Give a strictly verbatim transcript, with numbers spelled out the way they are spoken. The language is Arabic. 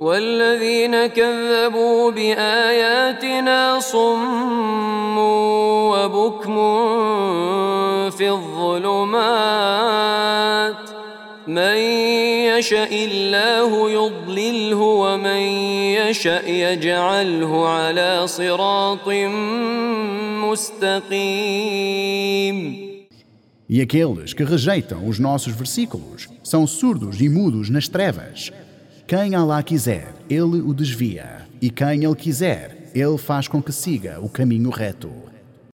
والذين كذبوا بآياتنا صم وبكم في الظلمات من يشاء الله يضلله ومن يشاء يجعله على صراط مستقيم. E aqueles que rejeitam os nossos versículos são surdos e mudos nas trevas. Quem Alá quiser, Ele o desvia, e quem Ele quiser, Ele faz com que siga o caminho reto.